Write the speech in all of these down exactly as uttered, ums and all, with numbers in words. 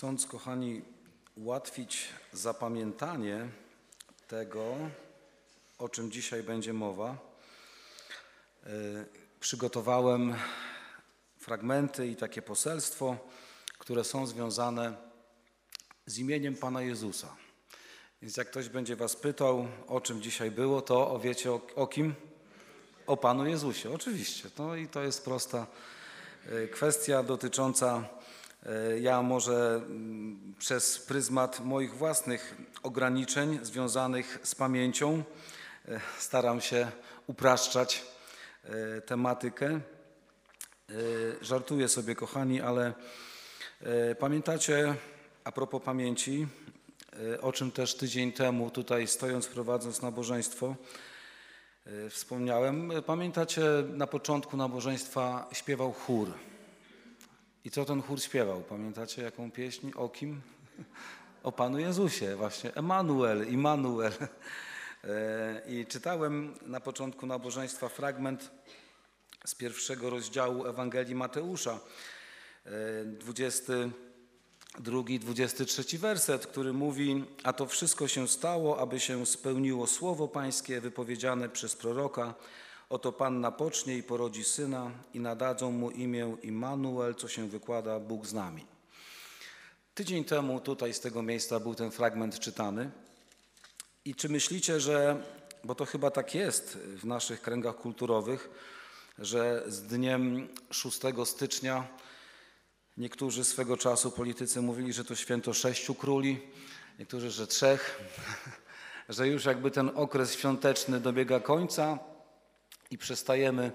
Chcąc, kochani, ułatwić zapamiętanie tego, o czym dzisiaj będzie mowa, yy, przygotowałem fragmenty i takie poselstwo, które są związane z imieniem Pana Jezusa. Więc jak ktoś będzie was pytał, o czym dzisiaj było, to o wiecie o, o kim? O Panu Jezusie, oczywiście. No i to jest prosta yy, kwestia dotycząca. Ja może przez pryzmat moich własnych ograniczeń związanych z pamięcią staram się upraszczać tematykę. Żartuję sobie, kochani, ale pamiętacie, a propos pamięci, o czym też tydzień temu tutaj stojąc, prowadząc nabożeństwo, wspomniałem. Pamiętacie, na początku nabożeństwa śpiewał chór. I co ten chór śpiewał? Pamiętacie jaką pieśń? O kim? O Panu Jezusie, właśnie. Emanuel, Immanuel. I czytałem na początku nabożeństwa fragment z pierwszego rozdziału Ewangelii Mateusza, dwudziesty drugi, dwudziesty trzeci werset, który mówi: a to wszystko się stało, aby się spełniło słowo Pańskie wypowiedziane przez proroka. Oto Panna pocznie i porodzi syna i nadadzą mu imię Immanuel, co się wykłada Bóg z nami. Tydzień temu tutaj z tego miejsca był ten fragment czytany. I czy myślicie, że, bo to chyba tak jest w naszych kręgach kulturowych, że z dniem szóstego stycznia niektórzy swego czasu politycy mówili, że to święto sześciu króli, niektórzy, że trzech, że już jakby ten okres świąteczny dobiega końca, i przestajemy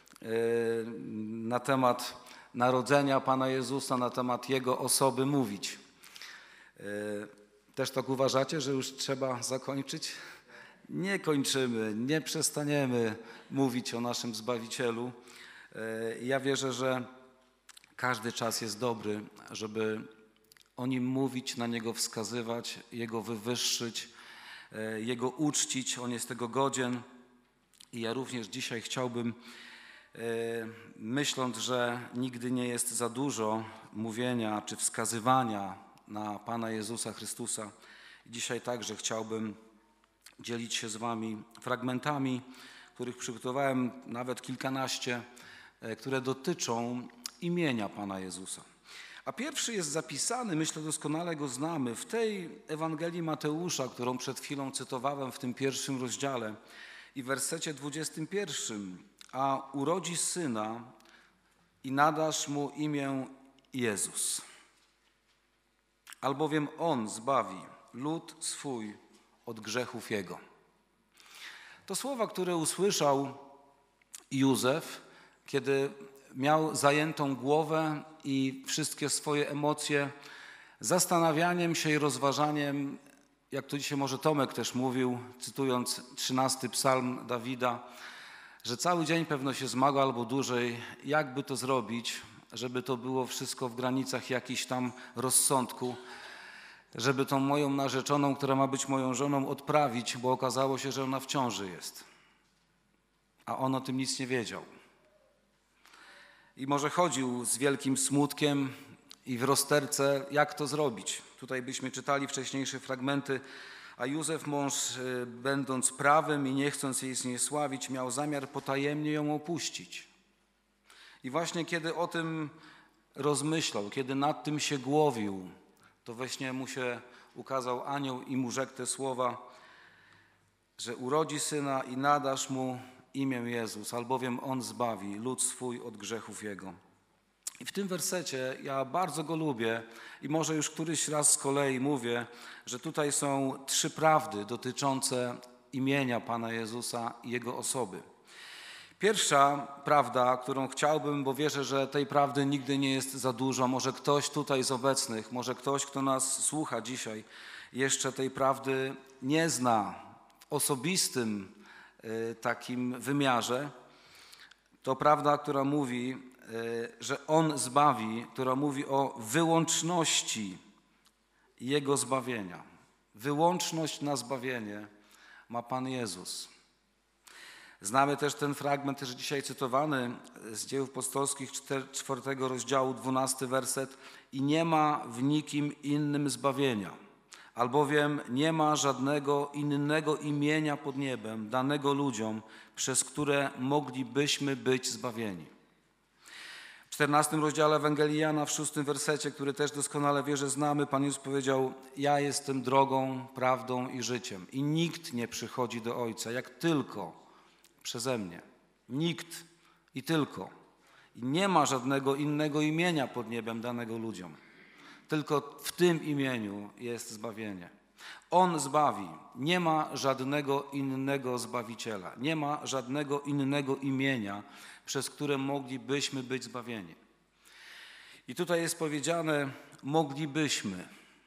na temat narodzenia Pana Jezusa, na temat Jego osoby mówić. Też tak uważacie, że już trzeba zakończyć? Nie kończymy, nie przestaniemy mówić o naszym Zbawicielu. Ja wierzę, że każdy czas jest dobry, żeby o Nim mówić, na Niego wskazywać, Jego wywyższyć, Jego uczcić. On jest tego godzien. I ja również dzisiaj chciałbym, myśląc, że nigdy nie jest za dużo mówienia czy wskazywania na Pana Jezusa Chrystusa, dzisiaj także chciałbym dzielić się z wami fragmentami, których przygotowałem nawet kilkanaście, które dotyczą imienia Pana Jezusa. A pierwszy jest zapisany, myślę doskonale go znamy, w tej Ewangelii Mateusza, którą przed chwilą cytowałem w tym pierwszym rozdziale, i w wersecie dwudziestym pierwszym: a urodzi syna i nadasz mu imię Jezus, albowiem on zbawi lud swój od grzechów jego. To słowa, które usłyszał Józef, kiedy miał zajętą głowę i wszystkie swoje emocje zastanawianiem się i rozważaniem, jak to dzisiaj może Tomek też mówił, cytując trzynasty psalm Dawida, że cały dzień pewno się zmagał albo dłużej, jakby to zrobić, żeby to było wszystko w granicach jakichś tam rozsądku, żeby tą moją narzeczoną, która ma być moją żoną, odprawić, bo okazało się, że ona w ciąży jest. A on o tym nic nie wiedział. I może chodził z wielkim smutkiem i w rozterce, jak to zrobić. Tutaj byśmy czytali wcześniejsze fragmenty, a Józef, mąż, będąc prawym i nie chcąc jej zniesławić, miał zamiar potajemnie ją opuścić. I właśnie kiedy o tym rozmyślał, kiedy nad tym się głowił, to we śnie mu się ukazał anioł i mu rzekł te słowa, że urodzi syna i nadasz mu imię Jezus, albowiem on zbawi lud swój od grzechów jego. I w tym wersecie ja bardzo go lubię i może już któryś raz z kolei mówię, że tutaj są trzy prawdy dotyczące imienia Pana Jezusa i Jego osoby. Pierwsza prawda, którą chciałbym, bo wierzę, że tej prawdy nigdy nie jest za dużo, może ktoś tutaj z obecnych, może ktoś, kto nas słucha dzisiaj, jeszcze tej prawdy nie zna w osobistym y, takim wymiarze, to prawda, która mówi, że On zbawi, która mówi o wyłączności Jego zbawienia. Wyłączność na zbawienie ma Pan Jezus. Znamy też ten fragment, też dzisiaj cytowany z Dziejów Apostolskich, czwartego rozdziału, dwunasty werset. I nie ma w nikim innym zbawienia, albowiem nie ma żadnego innego imienia pod niebem danego ludziom, przez które moglibyśmy być zbawieni. W czternastym rozdziale Ewangelii Jana, w szóstym wersecie, który też doskonale wierzę znamy, Pan Jezus powiedział: ja jestem drogą, prawdą i życiem i nikt nie przychodzi do Ojca, jak tylko przeze mnie. Nikt i tylko. I nie ma żadnego innego imienia pod niebem danego ludziom. Tylko w tym imieniu jest zbawienie. On zbawi. Nie ma żadnego innego Zbawiciela. Nie ma żadnego innego imienia, przez które moglibyśmy być zbawieni. I tutaj jest powiedziane: moglibyśmy.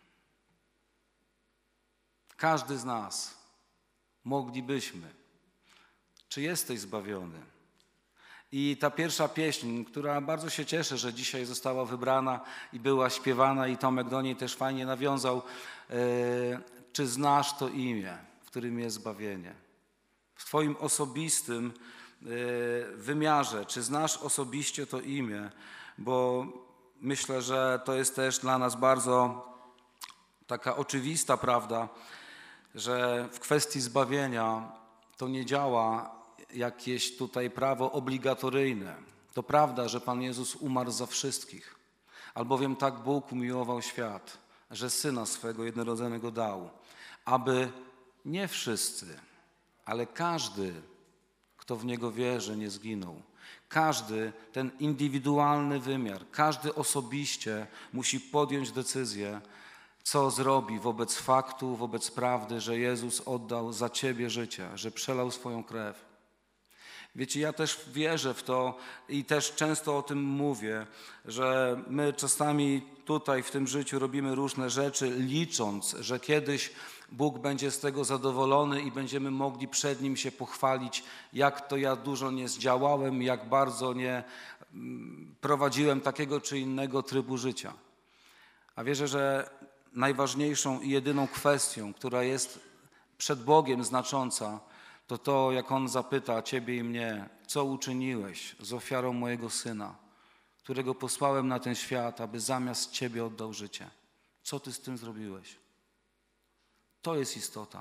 Każdy z nas. Moglibyśmy. Czy jesteś zbawiony? I ta pierwsza pieśń, która bardzo się cieszę, że dzisiaj została wybrana i była śpiewana i Tomek do niej też fajnie nawiązał. E, czy znasz to imię, w którym jest zbawienie? W Twoim osobistym e, wymiarze, czy znasz osobiście to imię? Bo myślę, że to jest też dla nas bardzo taka oczywista prawda, że w kwestii zbawienia to nie działa jakieś tutaj prawo obligatoryjne. To prawda, że Pan Jezus umarł za wszystkich, albowiem tak Bóg umiłował świat, że Syna swego jednorodzonego dał, aby nie wszyscy, ale każdy, kto w Niego wierzy, nie zginął. Każdy ten indywidualny wymiar, każdy osobiście musi podjąć decyzję, co zrobi wobec faktu, wobec prawdy, że Jezus oddał za ciebie życie, że przelał swoją krew. Wiecie, ja też wierzę w to i też często o tym mówię, że my czasami tutaj w tym życiu robimy różne rzeczy, licząc, że kiedyś Bóg będzie z tego zadowolony i będziemy mogli przed Nim się pochwalić, jak to ja dużo nie zdziałałem, jak bardzo nie prowadziłem takiego czy innego trybu życia. A wierzę, że najważniejszą i jedyną kwestią, która jest przed Bogiem znacząca, to to, jak On zapyta ciebie i mnie, co uczyniłeś z ofiarą mojego Syna, którego posłałem na ten świat, aby zamiast ciebie oddał życie. Co ty z tym zrobiłeś? To jest istota.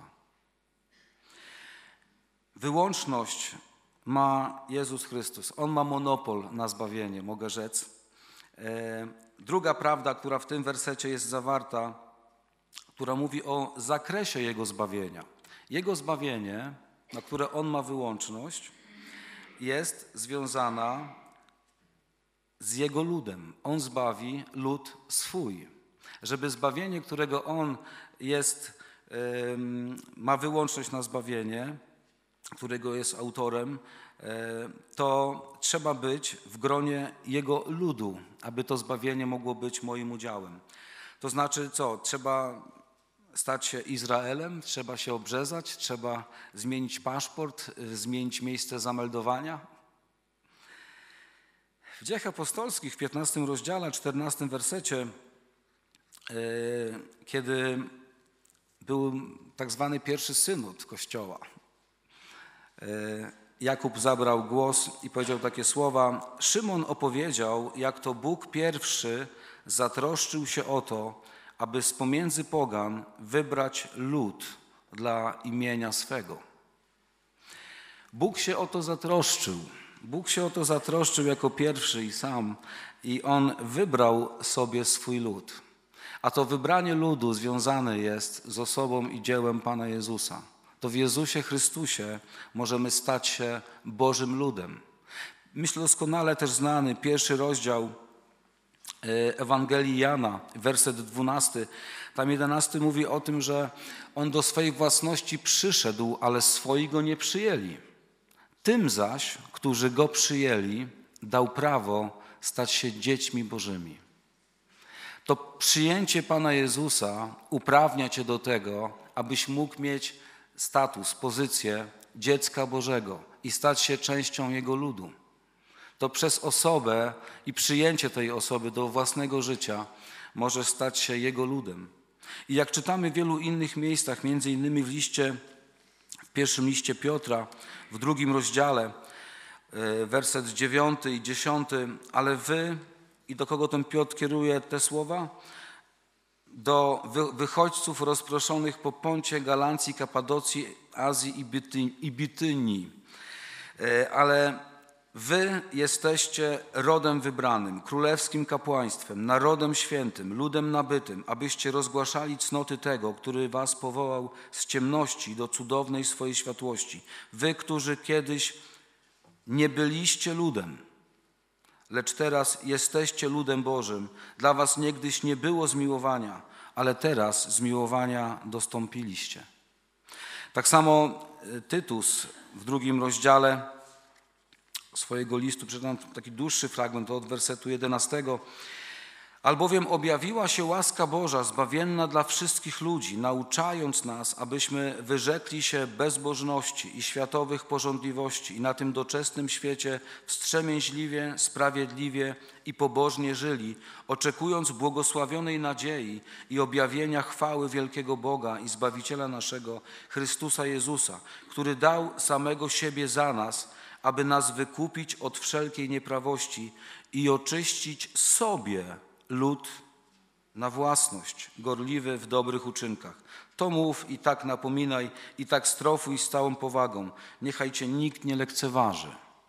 Wyłączność ma Jezus Chrystus. On ma monopol na zbawienie, mogę rzec. Druga prawda, która w tym wersecie jest zawarta, która mówi o zakresie Jego zbawienia. Jego zbawienie, na które On ma wyłączność, jest związana z Jego ludem. On zbawi lud swój. Żeby zbawienie, którego On jest, ma wyłączność na zbawienie, którego jest autorem, to trzeba być w gronie Jego ludu, aby to zbawienie mogło być moim udziałem. To znaczy co? Trzeba stać się Izraelem, trzeba się obrzezać, trzeba zmienić paszport, zmienić miejsce zameldowania. W Dziejach Apostolskich w piętnastym rozdziale, czternastym wersecie, kiedy był tak zwany pierwszy synod Kościoła, Jakub zabrał głos i powiedział takie słowa: Szymon opowiedział, jak to Bóg pierwszy zatroszczył się o to, aby z pomiędzy pogan wybrać lud dla imienia swego. Bóg się o to zatroszczył. Bóg się o to zatroszczył jako pierwszy i sam i On wybrał sobie swój lud. A to wybranie ludu związane jest z osobą i dziełem Pana Jezusa. To w Jezusie Chrystusie możemy stać się Bożym ludem. Myślę doskonale też znany pierwszy rozdział Ewangelii Jana, werset dwunasty. Tam jedenasty mówi o tym, że On do swej własności przyszedł, ale swoi Go nie przyjęli. Tym zaś, którzy Go przyjęli, dał prawo stać się dziećmi Bożymi. To przyjęcie Pana Jezusa uprawnia cię do tego, abyś mógł mieć status, pozycję dziecka Bożego i stać się częścią Jego ludu. To przez osobę i przyjęcie tej osoby do własnego życia możesz stać się Jego ludem. I jak czytamy w wielu innych miejscach, między innymi w liście pierwszym liście Piotra, w drugim rozdziale, werset dziewiąty i dziesiąty, ale wy, i do kogo ten Piotr kieruje te słowa? Do wychodźców rozproszonych po Poncie, Galancji, Kapadocji, Azji i Bitynii. Ale wy jesteście rodem wybranym, królewskim kapłaństwem, narodem świętym, ludem nabytym, abyście rozgłaszali cnoty tego, który was powołał z ciemności do cudownej swojej światłości. Wy, którzy kiedyś nie byliście ludem, lecz teraz jesteście ludem Bożym. Dla was niegdyś nie było zmiłowania, ale teraz zmiłowania dostąpiliście. Tak samo Tytus w drugim rozdziale swojego listu, przeczytam taki dłuższy fragment od wersetu jedenastego. Albowiem objawiła się łaska Boża zbawienna dla wszystkich ludzi, nauczając nas, abyśmy wyrzekli się bezbożności i światowych pożądliwości i na tym doczesnym świecie wstrzemięźliwie, sprawiedliwie i pobożnie żyli, oczekując błogosławionej nadziei i objawienia chwały wielkiego Boga i Zbawiciela naszego, Chrystusa Jezusa, który dał samego siebie za nas, aby nas wykupić od wszelkiej nieprawości i oczyścić sobie lud na własność, gorliwy w dobrych uczynkach. To mów i tak napominaj, i tak strofuj z całą powagą. Niechaj cię nikt nie lekceważy.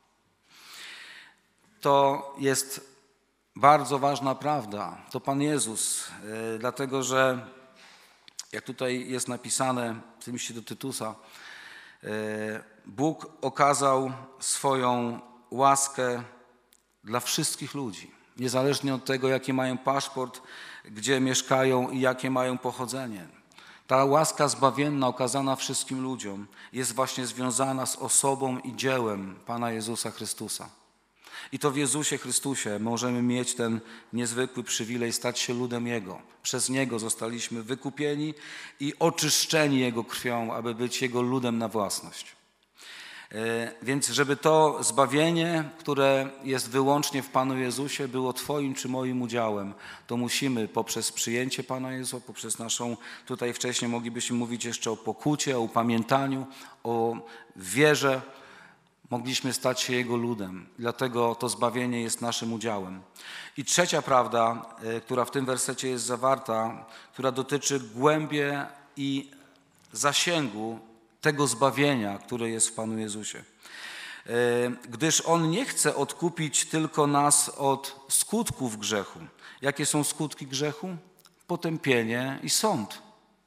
To jest bardzo ważna prawda. To Pan Jezus, yy, dlatego że jak tutaj jest napisane w tym liście do Tytusa, yy, Bóg okazał swoją łaskę dla wszystkich ludzi, niezależnie od tego, jaki mają paszport, gdzie mieszkają i jakie mają pochodzenie. Ta łaska zbawienna okazana wszystkim ludziom jest właśnie związana z osobą i dziełem Pana Jezusa Chrystusa. I to w Jezusie Chrystusie możemy mieć ten niezwykły przywilej stać się ludem Jego. Przez Niego zostaliśmy wykupieni i oczyszczeni Jego krwią, aby być Jego ludem na własność. Więc żeby to zbawienie, które jest wyłącznie w Panu Jezusie, było Twoim czy moim udziałem, to musimy poprzez przyjęcie Pana Jezusa, poprzez naszą, tutaj wcześniej moglibyśmy mówić jeszcze o pokucie, o upamiętaniu, o wierze, mogliśmy stać się Jego ludem. Dlatego to zbawienie jest naszym udziałem. I trzecia prawda, która w tym wersecie jest zawarta, która dotyczy głębie i zasięgu tego zbawienia, które jest w Panu Jezusie. Gdyż On nie chce odkupić tylko nas od skutków grzechu. Jakie są skutki grzechu? Potępienie i sąd.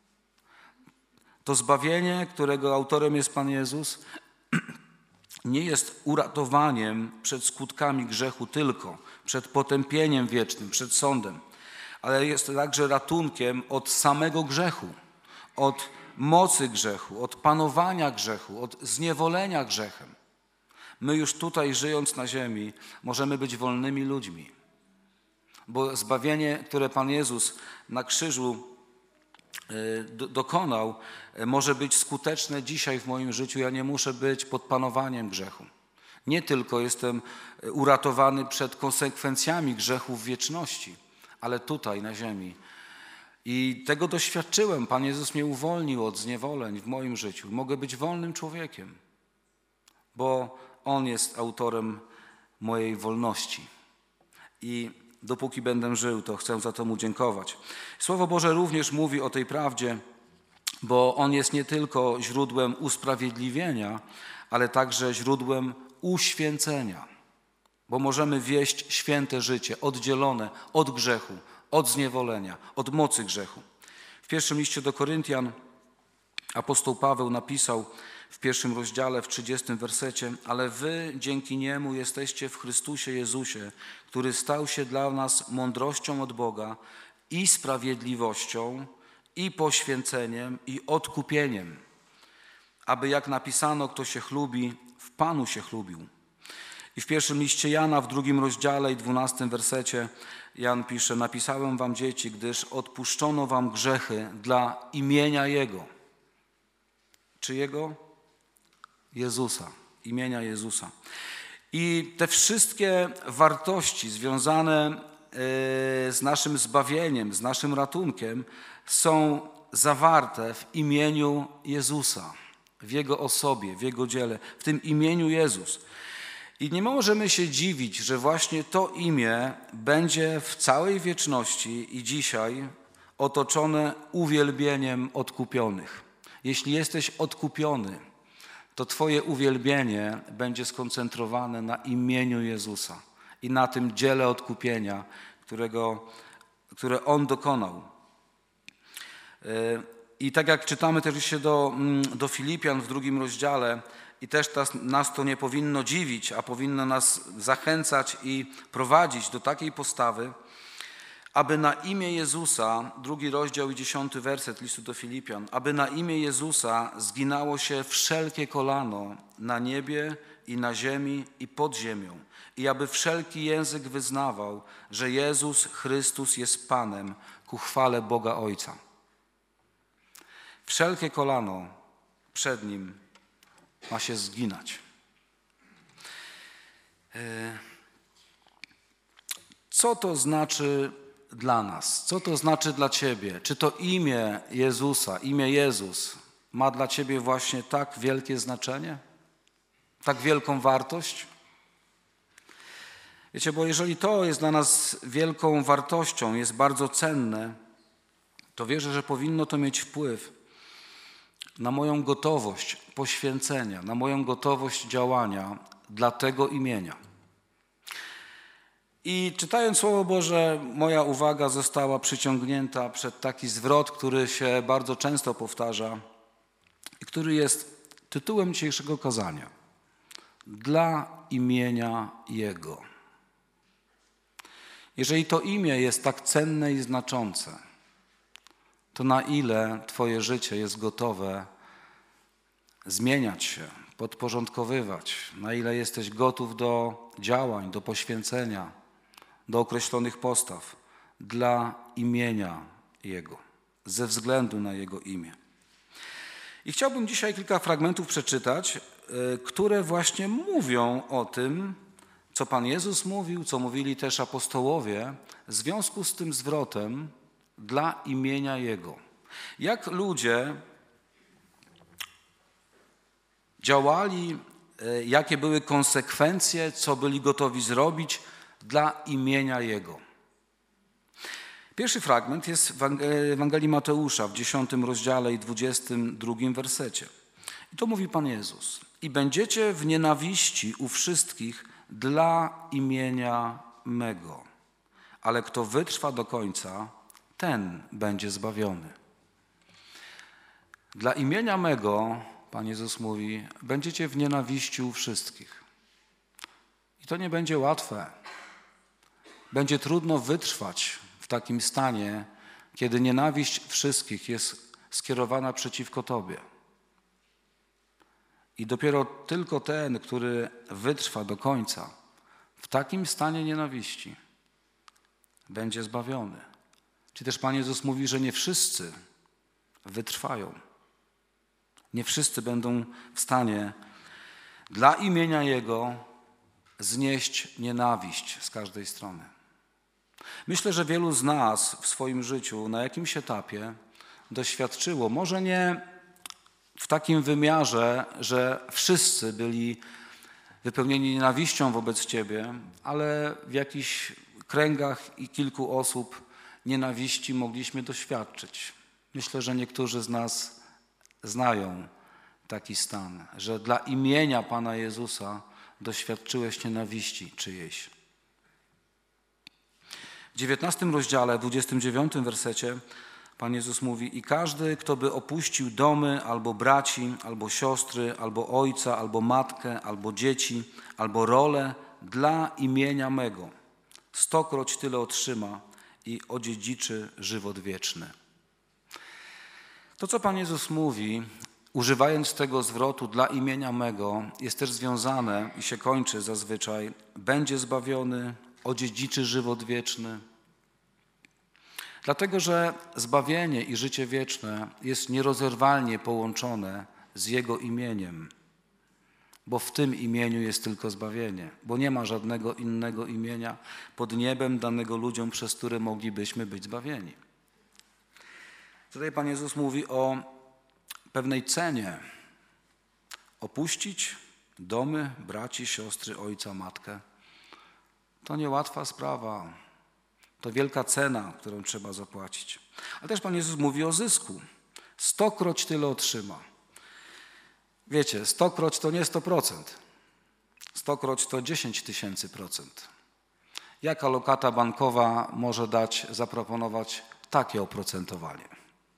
To zbawienie, którego autorem jest Pan Jezus, nie jest uratowaniem przed skutkami grzechu tylko, przed potępieniem wiecznym, przed sądem, ale jest także ratunkiem od samego grzechu, od mocy grzechu, od panowania grzechu, od zniewolenia grzechem. My już tutaj, żyjąc na ziemi, możemy być wolnymi ludźmi, bo zbawienie, które Pan Jezus na krzyżu dokonał, może być skuteczne dzisiaj w moim życiu. Ja nie muszę być pod panowaniem grzechu. Nie tylko jestem uratowany przed konsekwencjami grzechu w wieczności, ale tutaj na ziemi. I tego doświadczyłem. Pan Jezus mnie uwolnił od zniewoleń w moim życiu. Mogę być wolnym człowiekiem, bo On jest autorem mojej wolności. I dopóki będę żył, to chcę za to Mu dziękować. Słowo Boże również mówi o tej prawdzie, bo On jest nie tylko źródłem usprawiedliwienia, ale także źródłem uświęcenia. Bo możemy wieść święte życie, oddzielone od grzechu, od zniewolenia, od mocy grzechu. W pierwszym liście do Koryntian apostoł Paweł napisał w pierwszym rozdziale, w trzydziestym wersecie: ale wy dzięki Niemu jesteście w Chrystusie Jezusie, który stał się dla nas mądrością od Boga i sprawiedliwością, i poświęceniem, i odkupieniem, aby jak napisano, kto się chlubi, w Panu się chlubił. I w pierwszym liście Jana, w drugim rozdziale i dwunastym wersecie Jan pisze: napisałem wam, dzieci, gdyż odpuszczono wam grzechy dla imienia Jego. Czyjego? Jezusa, imienia Jezusa. I te wszystkie wartości związane z naszym zbawieniem, z naszym ratunkiem są zawarte w imieniu Jezusa. w Jego osobie, w Jego dziele, w tym imieniu Jezus. I nie możemy się dziwić, że właśnie to imię będzie w całej wieczności i dzisiaj otoczone uwielbieniem odkupionych. Jeśli jesteś odkupiony, to Twoje uwielbienie będzie skoncentrowane na imieniu Jezusa i na tym dziele odkupienia, którego, które On dokonał. I tak jak czytamy też się do, do Filipian w drugim rozdziale, i też nas, nas to nie powinno dziwić, a powinno nas zachęcać i prowadzić do takiej postawy, aby na imię Jezusa, drugi rozdział i dziesiąty werset listu do Filipian, aby na imię Jezusa zginało się wszelkie kolano na niebie i na ziemi i pod ziemią i aby wszelki język wyznawał, że Jezus Chrystus jest Panem ku chwale Boga Ojca. Wszelkie kolano przed Nim ma się zginać. Co to znaczy dla nas? Co to znaczy dla Ciebie? Czy to imię Jezusa, imię Jezus ma dla Ciebie właśnie tak wielkie znaczenie? Tak wielką wartość? Wiecie, bo jeżeli to jest dla nas wielką wartością, jest bardzo cenne, to wierzę, że powinno to mieć wpływ na moją gotowość poświęcenia, na moją gotowość działania dla tego imienia. I czytając Słowo Boże, moja uwaga została przyciągnięta przed taki zwrot, który się bardzo często powtarza i który jest tytułem dzisiejszego kazania. Dla imienia Jego. Jeżeli to imię jest tak cenne i znaczące, to na ile Twoje życie jest gotowe zmieniać się, podporządkowywać, na ile jesteś gotów do działań, do poświęcenia, do określonych postaw dla imienia Jego, ze względu na Jego imię. I chciałbym dzisiaj kilka fragmentów przeczytać, które właśnie mówią o tym, co Pan Jezus mówił, co mówili też apostołowie w związku z tym zwrotem dla imienia Jego. Jak ludzie działali, jakie były konsekwencje, co byli gotowi zrobić dla imienia Jego. Pierwszy fragment jest w Ewangelii Mateusza w dziesiątym rozdziale i dwudziestym drugim wersecie. I to mówi Pan Jezus. I będziecie w nienawiści u wszystkich dla imienia mego, ale kto wytrwa do końca, ten będzie zbawiony. Dla imienia mego, Pan Jezus mówi, będziecie w nienawiści u wszystkich. I to nie będzie łatwe. Będzie trudno wytrwać w takim stanie, kiedy nienawiść wszystkich jest skierowana przeciwko Tobie. I dopiero tylko ten, który wytrwa do końca w takim stanie nienawiści, będzie zbawiony. Czy też Pan Jezus mówi, że nie wszyscy wytrwają. Nie wszyscy będą w stanie dla imienia Jego znieść nienawiść z każdej strony. Myślę, że wielu z nas w swoim życiu na jakimś etapie doświadczyło, może nie w takim wymiarze, że wszyscy byli wypełnieni nienawiścią wobec Ciebie, ale w jakichś kręgach i kilku osób nienawiści mogliśmy doświadczyć. Myślę, że niektórzy z nas znają taki stan, że dla imienia Pana Jezusa doświadczyłeś nienawiści czyjejś. W dziewiętnastym rozdziale, dwudziestym dziewiątym wersecie Pan Jezus mówi: i każdy, kto by opuścił domy, albo braci, albo siostry, albo ojca, albo matkę, albo dzieci, albo rolę dla imienia mego, stokroć tyle otrzyma i odziedziczy żywot wieczny. To, co Pan Jezus mówi, używając tego zwrotu dla imienia mego, jest też związane i się kończy zazwyczaj: będzie zbawiony, odziedziczy żywot wieczny. Dlatego, że zbawienie i życie wieczne jest nierozerwalnie połączone z Jego imieniem, bo w tym imieniu jest tylko zbawienie, bo nie ma żadnego innego imienia pod niebem danego ludziom, przez które moglibyśmy być zbawieni. Tutaj Pan Jezus mówi o pewnej cenie, Opuścić domy, braci, siostry, ojca, matkę. To niełatwa sprawa. To wielka cena, którą trzeba zapłacić. Ale też Pan Jezus mówi o zysku. Stokroć tyle otrzyma. Wiecie, stokroć to nie sto procent. Stokroć to dziesięć tysięcy procent. Jaka lokata bankowa może dać, zaproponować takie oprocentowanie?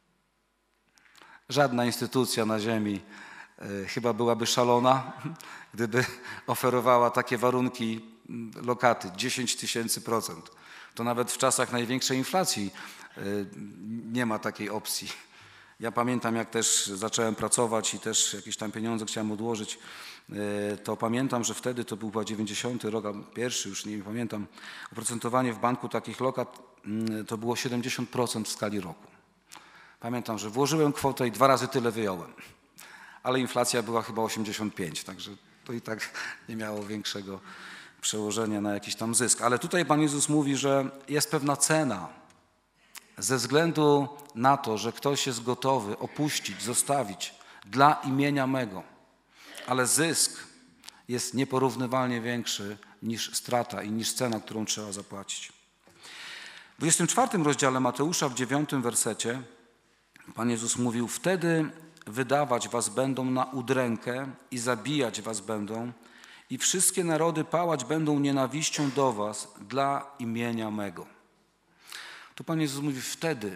Żadna instytucja na ziemi y, chyba byłaby szalona, gdyby oferowała takie warunki lokaty, dziesięć tysięcy procent. To nawet w czasach największej inflacji y, nie ma takiej opcji. Ja pamiętam, jak też zacząłem pracować i też jakieś tam pieniądze chciałem odłożyć, to pamiętam, że wtedy to był chyba dziewięćdziesiąty rok, a pierwszy już nie pamiętam, oprocentowanie w banku takich lokat to było siedemdziesiąt procent w skali roku. Pamiętam, że włożyłem kwotę i dwa razy tyle wyjąłem, ale inflacja była chyba osiemdziesiąt pięć, także to i tak nie miało większego przełożenia na jakiś tam zysk. Ale tutaj Pan Jezus mówi, że jest pewna cena, ze względu na to, że ktoś jest gotowy opuścić, zostawić dla imienia mego, ale zysk jest nieporównywalnie większy niż strata i niż cena, którą trzeba zapłacić. W dwudziestym czwartym rozdziale Mateusza, w dziewiątym wersecie, Pan Jezus mówił: wtedy wydawać was będą na udrękę i zabijać was będą i wszystkie narody pałać będą nienawiścią do was dla imienia mego. Tu Pan Jezus mówi wtedy.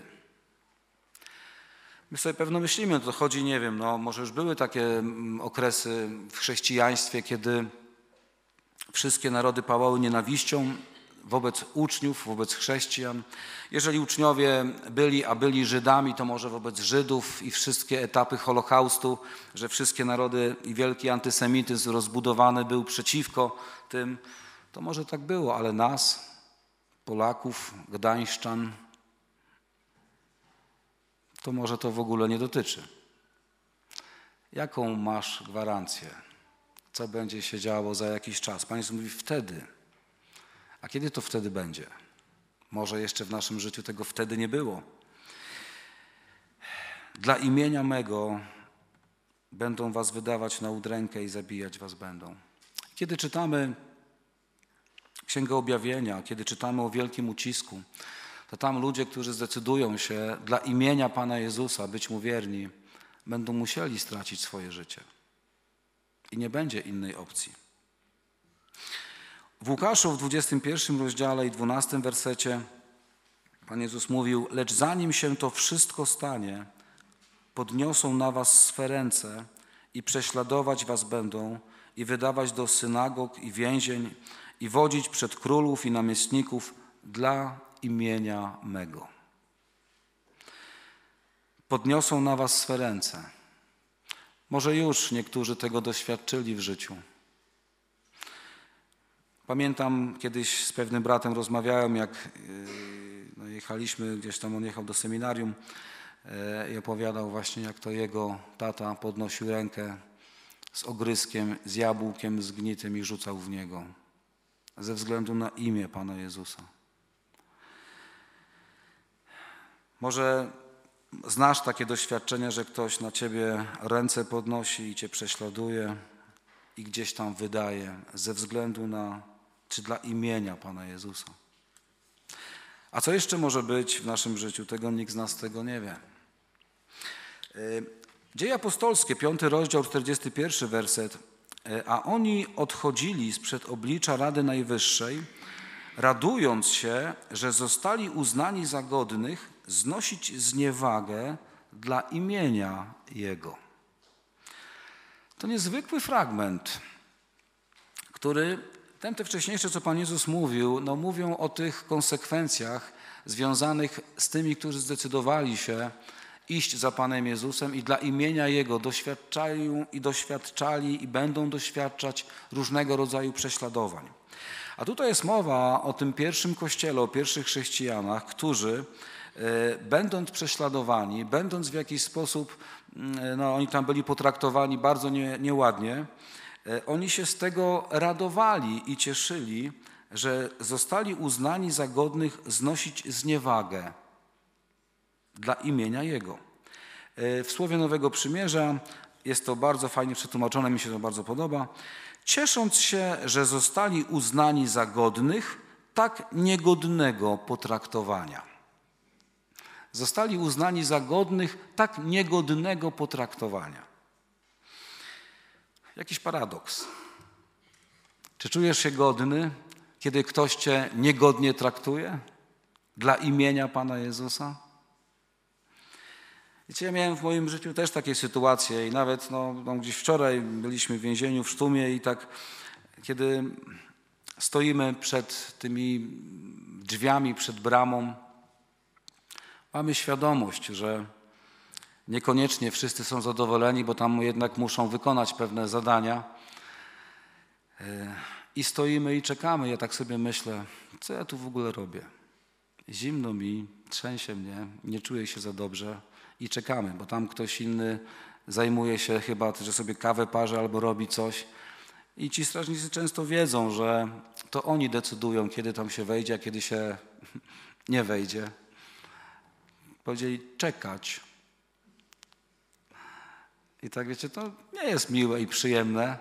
My sobie pewno myślimy, to chodzi, nie wiem, no może już były takie okresy w chrześcijaństwie, kiedy wszystkie narody pałały nienawiścią wobec uczniów, wobec chrześcijan. Jeżeli uczniowie byli, a byli Żydami, to może wobec Żydów i wszystkie etapy Holokaustu, że wszystkie narody i wielki antysemityzm rozbudowany był przeciwko tym, to może tak było, ale nas, Polaków, Gdańszczan, to może to w ogóle nie dotyczy. Jaką masz gwarancję? Co będzie się działo za jakiś czas? Pan Jezus mówi wtedy. A kiedy to wtedy będzie? Może jeszcze w naszym życiu tego wtedy nie było. Dla imienia mego będą was wydawać na udrękę i zabijać was będą. Kiedy czytamy Księgę Objawienia, kiedy czytamy o wielkim ucisku, to tam ludzie, którzy zdecydują się dla imienia Pana Jezusa być Mu wierni, będą musieli stracić swoje życie. I nie będzie innej opcji. W Łukaszu w dwudziestym pierwszym rozdziale i dwunastym wersecie Pan Jezus mówił: lecz zanim się to wszystko stanie, podniosą na was swe ręce i prześladować was będą i wydawać do synagog i więzień i wodzić przed królów i namiestników dla imienia mego. Podniosą na was swe ręce. Może już niektórzy tego doświadczyli w życiu. Pamiętam, kiedyś z pewnym bratem rozmawiałem, jak no, jechaliśmy, gdzieś tam on jechał do seminarium i opowiadał właśnie, jak to jego tata podnosił rękę z ogryskiem, z jabłkiem zgnitym i rzucał w niego. Ze względu na imię Pana Jezusa. Może znasz takie doświadczenie, że ktoś na ciebie ręce podnosi i cię prześladuje i gdzieś tam wydaje ze względu na, czy dla imienia Pana Jezusa. A co jeszcze może być w naszym życiu? Tego nikt z nas tego nie wie. Dzieje apostolskie, piąty rozdział, czterdziesty pierwszy werset. A oni odchodzili sprzed oblicza Rady Najwyższej, radując się, że zostali uznani za godnych znosić zniewagę dla imienia Jego. To niezwykły fragment, który, ten te wcześniejsze, co Pan Jezus mówił, no mówią o tych konsekwencjach związanych z tymi, którzy zdecydowali się iść za Panem Jezusem i dla imienia Jego doświadczają i doświadczali i będą doświadczać różnego rodzaju prześladowań. A tutaj jest mowa o tym pierwszym kościele, o pierwszych chrześcijanach, którzy będąc prześladowani, będąc w jakiś sposób, no oni tam byli potraktowani bardzo nie, nieładnie, oni się z tego radowali i cieszyli, że zostali uznani za godnych znosić zniewagę dla imienia Jego. W Słowie Nowego Przymierza jest to bardzo fajnie przetłumaczone, mi się to bardzo podoba. Ciesząc się, że zostali uznani za godnych tak niegodnego potraktowania. Zostali uznani za godnych tak niegodnego potraktowania. Jakiś paradoks. Czy czujesz się godny, kiedy ktoś cię niegodnie traktuje dla imienia Pana Jezusa? Wiecie, ja miałem w moim życiu też takie sytuacje i nawet no, no, gdzieś wczoraj byliśmy w więzieniu w Sztumie i tak, kiedy stoimy przed tymi drzwiami, przed bramą, mamy świadomość, że niekoniecznie wszyscy są zadowoleni, bo tam jednak muszą wykonać pewne zadania. I stoimy i czekamy. Ja tak sobie myślę, co ja tu w ogóle robię? Zimno mi, trzęsie mnie, nie czuję się za dobrze i czekamy, bo tam ktoś inny zajmuje się chyba, że sobie kawę parzy albo robi coś. I ci strażnicy często wiedzą, że to oni decydują, kiedy tam się wejdzie, a kiedy się nie wejdzie. Powiedzieli czekać. I tak wiecie, to nie jest miłe i przyjemne.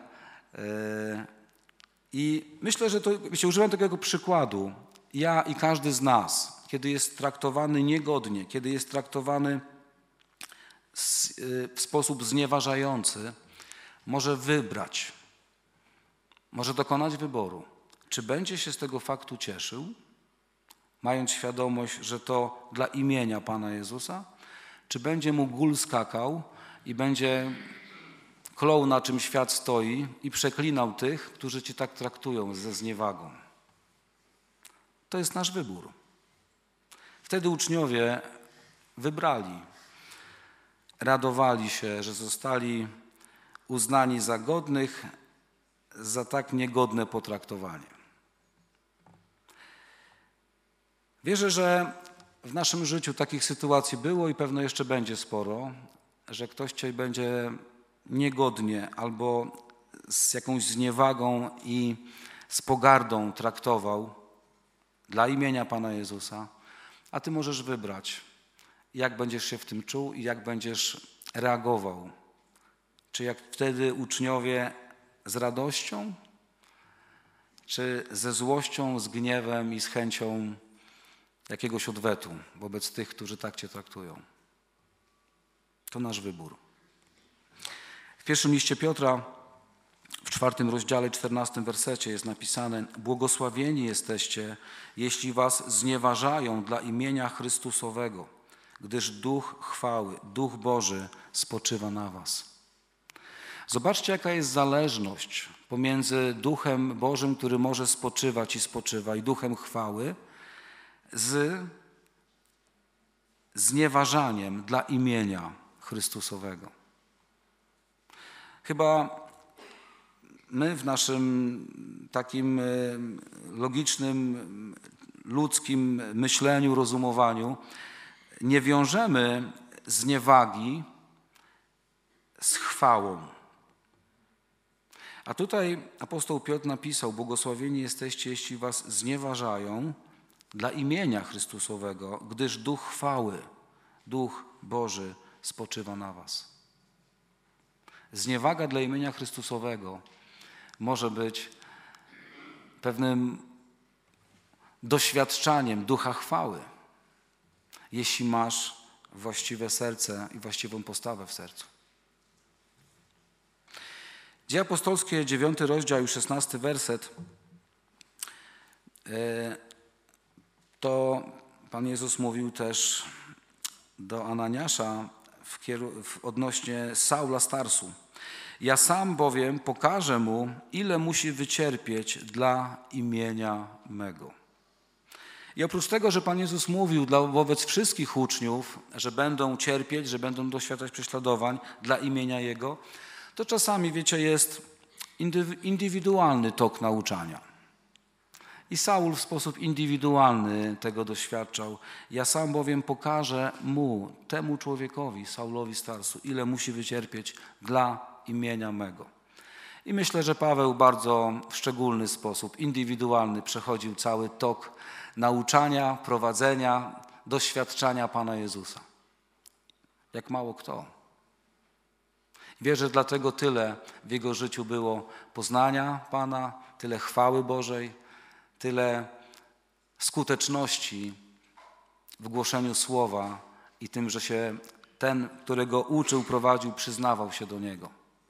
I myślę, że to, wiecie, używam tego jako przykładu. Ja i każdy z nas, kiedy jest traktowany niegodnie, kiedy jest traktowany w sposób znieważający, może wybrać, może dokonać wyboru, czy będzie się z tego faktu cieszył, mając świadomość, że to dla imienia Pana Jezusa, czy będzie mu gól skakał i będzie klął, na czym świat stoi i przeklinał tych, którzy cię tak traktują ze zniewagą. To jest nasz wybór. Wtedy uczniowie wybrali, radowali się, że zostali uznani za godnych, za tak niegodne potraktowanie. Wierzę, że w naszym życiu takich sytuacji było i pewno jeszcze będzie sporo, że ktoś cię będzie niegodnie albo z jakąś zniewagą i z pogardą traktował dla imienia Pana Jezusa, a ty możesz wybrać, jak będziesz się w tym czuł i jak będziesz reagował. Czy jak wtedy uczniowie z radością, czy ze złością, z gniewem i z chęcią jakiegoś odwetu wobec tych, którzy tak cię traktują. To nasz wybór. W pierwszym liście Piotra, w czwartym rozdziale, czternastym wersecie jest napisane: błogosławieni jesteście, jeśli was znieważają dla imienia Chrystusowego, gdyż Duch chwały, Duch Boży spoczywa na was. Zobaczcie, jaka jest zależność pomiędzy Duchem Bożym, który może spoczywać i spoczywa, i Duchem chwały, z znieważaniem dla imienia Chrystusowego. Chyba my w naszym takim logicznym, ludzkim myśleniu, rozumowaniu nie wiążemy zniewagi z chwałą. A tutaj apostoł Piotr napisał: błogosławieni jesteście, jeśli was znieważają dla imienia Chrystusowego, gdyż Duch chwały, Duch Boży spoczywa na was. Zniewaga dla imienia Chrystusowego może być pewnym doświadczaniem Ducha chwały, jeśli masz właściwe serce i właściwą postawę w sercu. Dzieje apostolskie, dziewiąty rozdział i szesnasty werset, to Pan Jezus mówił też do Ananiasza w kieru- w odnośnie Saula z Tarsu. Ja sam bowiem pokażę mu, ile musi wycierpieć dla imienia mego. I oprócz tego, że Pan Jezus mówił dla, wobec wszystkich uczniów, że będą cierpieć, że będą doświadczać prześladowań dla imienia Jego, to czasami, wiecie, jest indywidualny tok nauczania. I Saul w sposób indywidualny tego doświadczał. Ja sam bowiem pokażę mu, temu człowiekowi, Saulowi z Tarsu, ile musi wycierpieć dla imienia mego. I myślę, że Paweł bardzo w szczególny sposób, indywidualny przechodził cały tok nauczania, prowadzenia, doświadczania Pana Jezusa. Jak mało kto. Wierzę, dlatego tyle w jego życiu było poznania Pana, tyle chwały Bożej, tyle skuteczności w głoszeniu słowa i tym, że się ten, którego uczył, prowadził, przyznawał się do niego.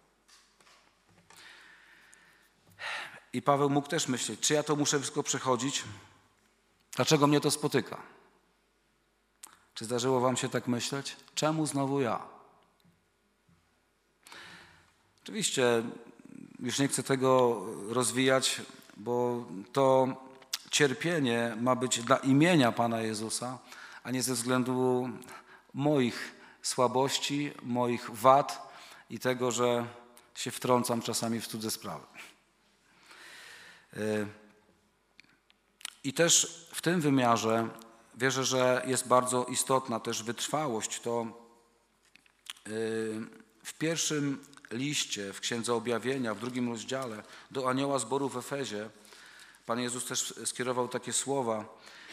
I Paweł mógł też myśleć, czy ja to muszę wszystko przechodzić? Dlaczego mnie to spotyka? Czy zdarzyło wam się tak myśleć? Czemu znowu ja? Oczywiście już nie chcę tego rozwijać, bo to cierpienie ma być dla imienia Pana Jezusa, a nie ze względu moich słabości, moich wad i tego, że się wtrącam czasami w cudze sprawy. I też w tym wymiarze wierzę, że jest bardzo istotna też wytrwałość. To w pierwszym liście, w Księdze Objawienia, w drugim rozdziale do anioła zboru w Efezie Pan Jezus też skierował takie słowa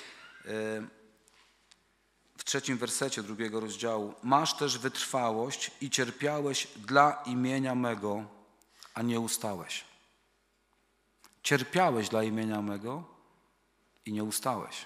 w trzecim wersecie drugiego rozdziału. Masz też wytrwałość i cierpiałeś dla imienia mego, a nie ustałeś. Cierpiałeś dla imienia mego i nie ustałeś.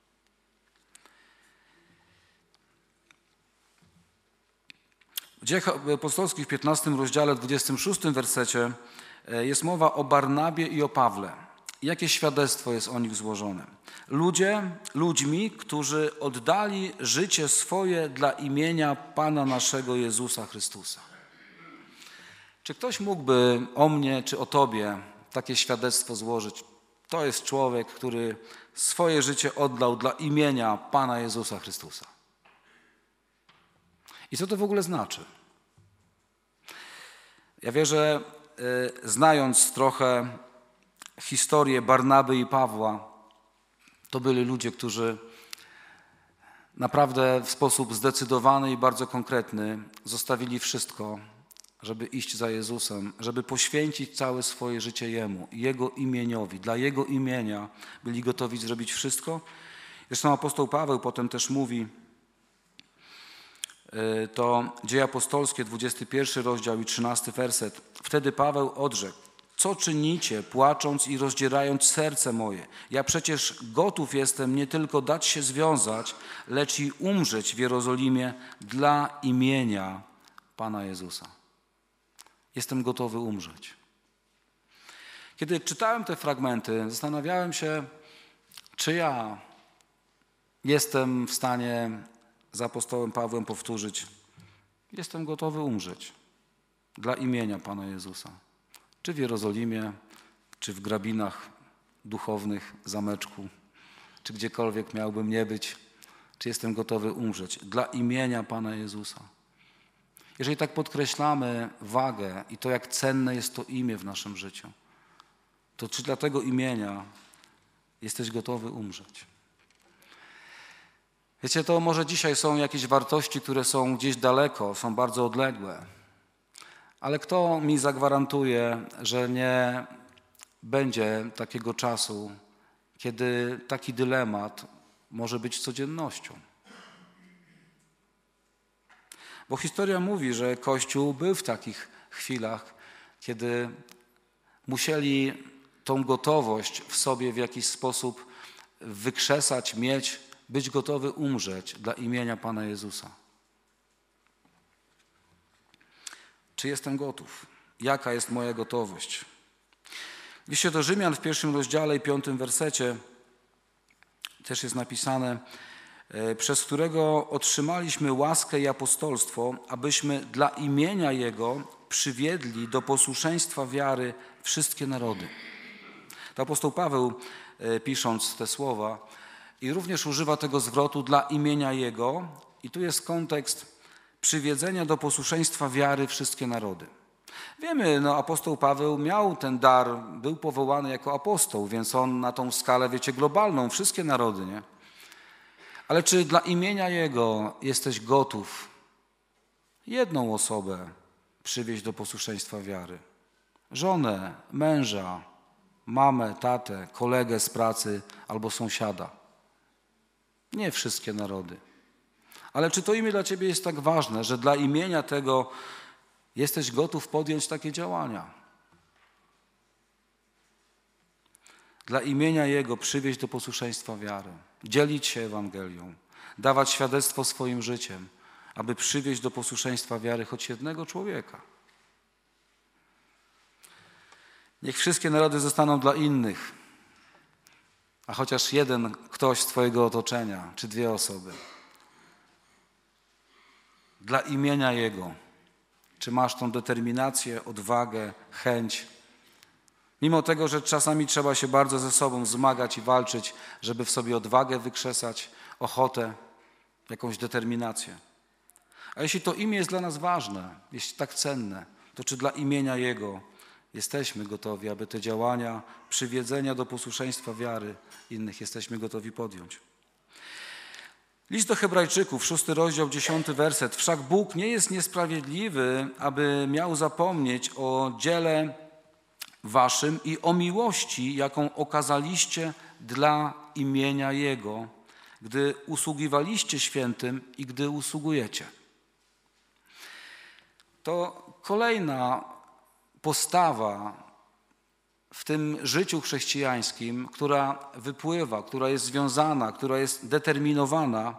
W Dziejach Apostolskich w piętnastym rozdziale, dwudziestym szóstym wersecie jest mowa o Barnabie i o Pawle. Jakie świadectwo jest o nich złożone? Ludzie, ludźmi, którzy oddali życie swoje dla imienia Pana naszego Jezusa Chrystusa. Czy ktoś mógłby o mnie czy o tobie takie świadectwo złożyć? To jest człowiek, który swoje życie oddał dla imienia Pana Jezusa Chrystusa. I co to w ogóle znaczy? Ja wierzę, znając trochę historię Barnaby i Pawła, to byli ludzie, którzy naprawdę w sposób zdecydowany i bardzo konkretny zostawili wszystko, żeby iść za Jezusem, żeby poświęcić całe swoje życie Jemu, Jego imieniowi. Dla Jego imienia byli gotowi zrobić wszystko. Zresztą apostoł Paweł potem też mówi, to Dzieje Apostolskie, dwudziesty pierwszy rozdział i trzynasty werset. Wtedy Paweł odrzekł: co czynicie, płacząc i rozdzierając serce moje? Ja przecież gotów jestem nie tylko dać się związać, lecz i umrzeć w Jerozolimie dla imienia Pana Jezusa. Jestem gotowy umrzeć. Kiedy czytałem te fragmenty, zastanawiałem się, czy ja jestem w stanie z apostołem Pawłem powtórzyć: jestem gotowy umrzeć dla imienia Pana Jezusa. Czy w Jerozolimie, czy w grabinach duchownych, zameczku, czy gdziekolwiek miałbym nie być, czy jestem gotowy umrzeć dla imienia Pana Jezusa. Jeżeli tak podkreślamy wagę i to, jak cenne jest to imię w naszym życiu, to czy dla tego imienia jesteś gotowy umrzeć? Wiecie, to może dzisiaj są jakieś wartości, które są gdzieś daleko, są bardzo odległe, ale kto mi zagwarantuje, że nie będzie takiego czasu, kiedy taki dylemat może być codziennością? Bo historia mówi, że Kościół był w takich chwilach, kiedy musieli tą gotowość w sobie w jakiś sposób wykrzesać, mieć, być gotowy umrzeć dla imienia Pana Jezusa. Czy jestem gotów? Jaka jest moja gotowość? W liście do Rzymian w pierwszym rozdziale i piątym wersecie też jest napisane: przez którego otrzymaliśmy łaskę i apostolstwo, abyśmy dla imienia Jego przywiedli do posłuszeństwa wiary wszystkie narody. To apostoł Paweł, pisząc te słowa, i również używa tego zwrotu dla imienia Jego, i tu jest kontekst przywiedzenia do posłuszeństwa wiary wszystkie narody. Wiemy, no apostoł Paweł miał ten dar, był powołany jako apostoł, więc on na tą skalę, wiecie, globalną, wszystkie narody, nie? Ale czy dla imienia Jego jesteś gotów jedną osobę przywieźć do posłuszeństwa wiary? Żonę, męża, mamę, tatę, kolegę z pracy albo sąsiada. Nie wszystkie narody. Ale czy to imię dla ciebie jest tak ważne, że dla imienia tego Jesteś gotów podjąć takie działania. Dla imienia Jego przywieźć do posłuszeństwa wiary, dzielić się Ewangelią, dawać świadectwo swoim życiem, aby przywieźć do posłuszeństwa wiary choć jednego człowieka. Niech wszystkie narody zostaną dla innych, a chociaż jeden ktoś z twojego otoczenia, czy dwie osoby. Dla imienia Jego. Czy masz tą determinację, odwagę, chęć? Mimo tego, że czasami trzeba się bardzo ze sobą zmagać i walczyć, żeby w sobie odwagę wykrzesać, ochotę, jakąś determinację. A jeśli to imię jest dla nas ważne, jeśli tak cenne, to czy dla imienia Jego jesteśmy gotowi, aby te działania przywiedzenia do posłuszeństwa wiary innych jesteśmy gotowi podjąć? List do Hebrajczyków, szósty rozdział, dziesiąty werset. Wszak Bóg nie jest niesprawiedliwy, aby miał zapomnieć o dziele waszym i o miłości, jaką okazaliście dla imienia Jego, gdy usługiwaliście świętym i gdy usługujecie. To kolejna postawa w tym życiu chrześcijańskim, która wypływa, która jest związana, która jest determinowana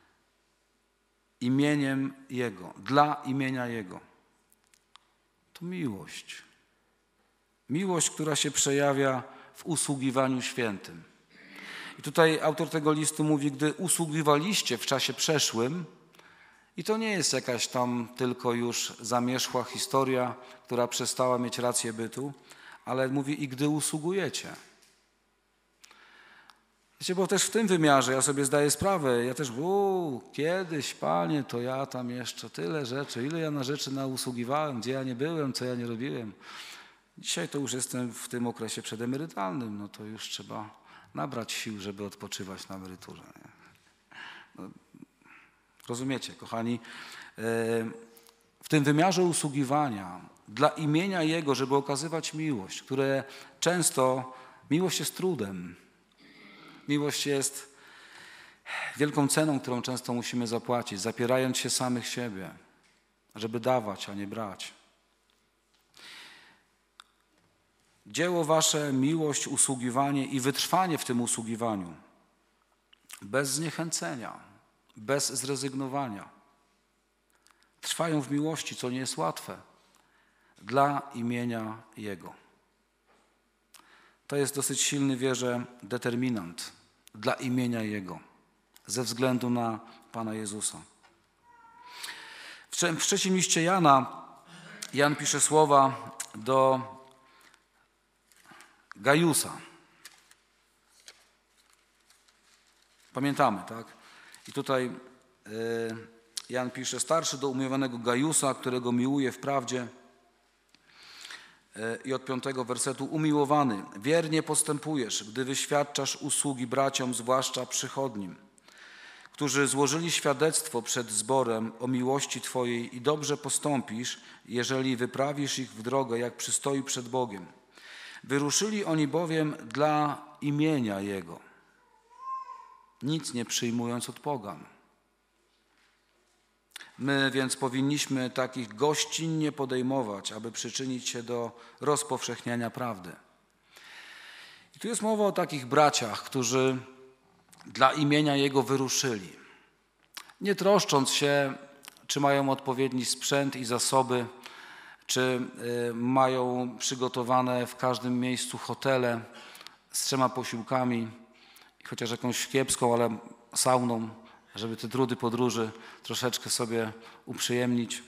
imieniem Jego, dla imienia Jego. To miłość. Miłość, która się przejawia w usługiwaniu świętym. I tutaj autor tego listu mówi, gdy usługiwaliście w czasie przeszłym, i to nie jest jakaś tam tylko już zamierzchła historia, która przestała mieć rację bytu, ale mówi i gdy usługujecie. Wiecie, bo też w tym wymiarze ja sobie zdaję sprawę, ja też, uuu, kiedyś, Panie, to ja tam jeszcze tyle rzeczy, ile ja na rzeczy nausługiwałem, gdzie ja nie byłem, co ja nie robiłem. Dzisiaj to już jestem w tym okresie przedemerytalnym, no to już trzeba nabrać sił, żeby odpoczywać na emeryturze. Nie? No, rozumiecie, kochani, w tym wymiarze usługiwania dla imienia Jego, żeby okazywać miłość, które często, miłość jest trudem. Miłość jest wielką ceną, którą często musimy zapłacić, zapierając się samych siebie, żeby dawać, a nie brać. Dzieło wasze, miłość, usługiwanie i wytrwanie w tym usługiwaniu. Bez zniechęcenia, bez zrezygnowania. Trwają w miłości, co nie jest łatwe, dla imienia Jego. To jest dosyć silny, wierzę, determinant dla imienia Jego, ze względu na Pana Jezusa. W trzecim liście Jana, Jan pisze słowa do Gajusa. Pamiętamy, tak? I tutaj Jan pisze, starszy do umiłowanego Gajusa, którego miłuje w prawdzie. I od piątego wersetu, umiłowany, wiernie postępujesz, gdy wyświadczasz usługi braciom, zwłaszcza przychodnim, którzy złożyli świadectwo przed zborem o miłości Twojej i dobrze postąpisz, jeżeli wyprawisz ich w drogę, jak przystoi przed Bogiem. Wyruszyli oni bowiem dla imienia Jego, nic nie przyjmując od pogan. My więc powinniśmy takich gościnnie podejmować, aby przyczynić się do rozpowszechniania prawdy. I tu jest mowa o takich braciach, którzy dla imienia Jego wyruszyli. Nie troszcząc się, czy mają odpowiedni sprzęt i zasoby, czy mają przygotowane w każdym miejscu hotele z trzema posiłkami, chociaż jakąś kiepską, ale sauną, żeby te trudy podróży troszeczkę sobie uprzyjemnić.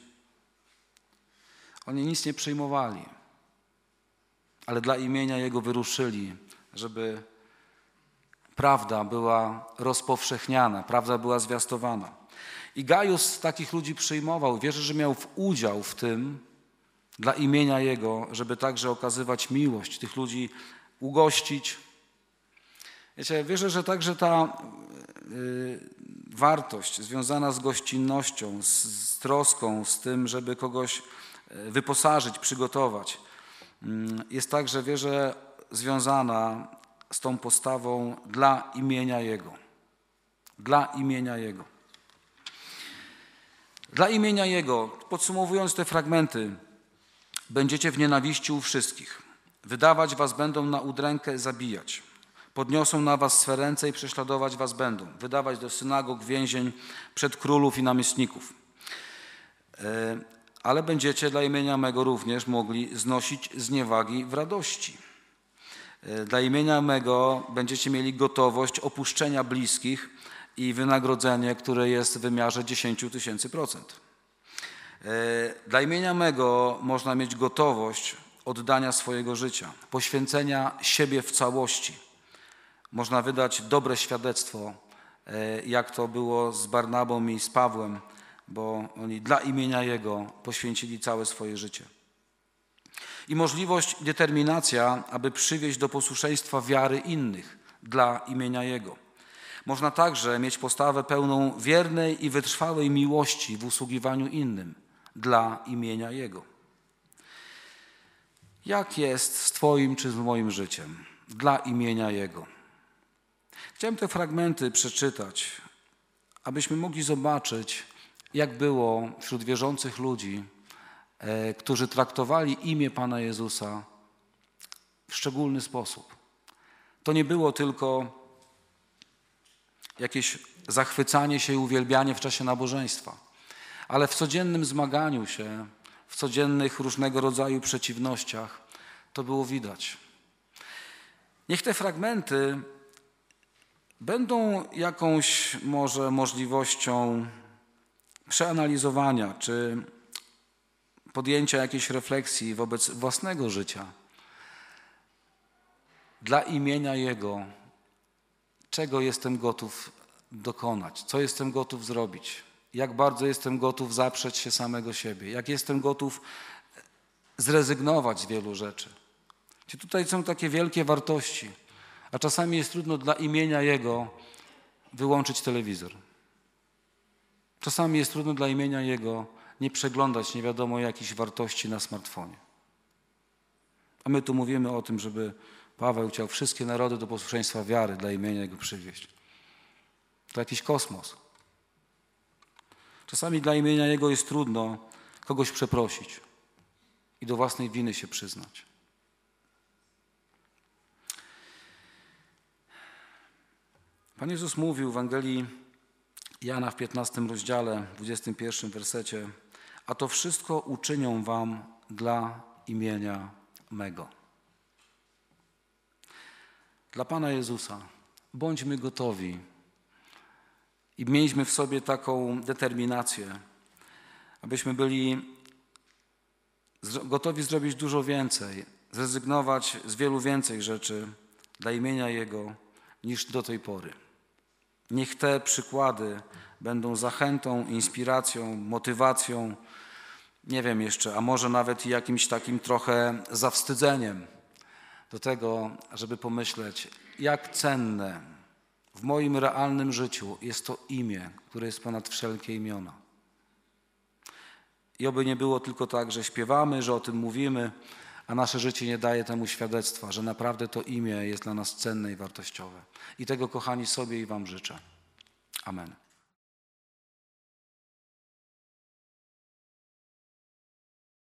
Oni nic nie przyjmowali, ale dla imienia Jego wyruszyli, żeby prawda była rozpowszechniana, prawda była zwiastowana. I Gajus takich ludzi przyjmował. Wierzę, że miał udział w tym dla imienia Jego, żeby także okazywać miłość, tych ludzi ugościć. Wiecie, wierzę, że także ta yy, wartość związana z gościnnością, z, z troską, z tym, żeby kogoś wyposażyć, przygotować, yy, jest także, wierzę, związana z tą postawą dla imienia Jego. Dla imienia Jego. Dla imienia Jego, podsumowując te fragmenty, będziecie w nienawiści u wszystkich. Wydawać was będą na udrękę, zabijać. Podniosą na was swe ręce i prześladować was będą. Wydawać do synagog, więzień, przed królów i namiestników. Ale będziecie dla imienia mego również mogli znosić zniewagi w radości. Dla imienia mego będziecie mieli gotowość opuszczenia bliskich i wynagrodzenie, które jest w wymiarze dziesięć tysięcy procent. Dla imienia mego można mieć gotowość oddania swojego życia, poświęcenia siebie w całości. Można wydać dobre świadectwo, jak to było z Barnabą i z Pawłem, bo oni dla imienia Jego poświęcili całe swoje życie. I możliwość, determinacja, aby przywieść do posłuszeństwa wiary innych dla imienia Jego. Można także mieć postawę pełną wiernej i wytrwałej miłości w usługiwaniu innym dla imienia Jego. Jak jest z Twoim czy z moim życiem dla imienia Jego? Chciałem te fragmenty przeczytać, abyśmy mogli zobaczyć, jak było wśród wierzących ludzi, e, którzy traktowali imię Pana Jezusa w szczególny sposób. To nie było tylko jakieś zachwycanie się i uwielbianie w czasie nabożeństwa, ale w codziennym zmaganiu się, w codziennych różnego rodzaju przeciwnościach to było widać. Niech te fragmenty będą jakąś może możliwością przeanalizowania czy podjęcia jakiejś refleksji wobec własnego życia. Dla imienia Jego, czego jestem gotów dokonać, co jestem gotów zrobić, jak bardzo jestem gotów zaprzeć się samego siebie, jak jestem gotów zrezygnować z wielu rzeczy. Czy tutaj są takie wielkie wartości, a czasami jest trudno dla imienia Jego wyłączyć telewizor. Czasami jest trudno dla imienia Jego nie przeglądać nie wiadomo jakichś wartości na smartfonie. A my tu mówimy o tym, żeby Paweł chciał wszystkie narody do posłuszeństwa wiary dla imienia Jego przywieść. To jakiś kosmos. Czasami dla imienia Jego jest trudno kogoś przeprosić i do własnej winy się przyznać. Pan Jezus mówił w Ewangelii Jana w piętnastym rozdziale, dwudziestym pierwszym wersecie: a to wszystko uczynią wam dla imienia mego. Dla Pana Jezusa bądźmy gotowi i mieliśmy w sobie taką determinację, abyśmy byli gotowi zrobić dużo więcej, zrezygnować z wielu więcej rzeczy dla imienia Jego niż do tej pory. Niech te przykłady będą zachętą, inspiracją, motywacją, nie wiem jeszcze, a może nawet i jakimś takim trochę zawstydzeniem do tego, żeby pomyśleć, jak cenne w moim realnym życiu jest to imię, które jest ponad wszelkie imiona. I oby nie było tylko tak, że śpiewamy, że o tym mówimy, a nasze życie nie daje temu świadectwa, że naprawdę to imię jest dla nas cenne i wartościowe. I tego, kochani, sobie i wam życzę. Amen.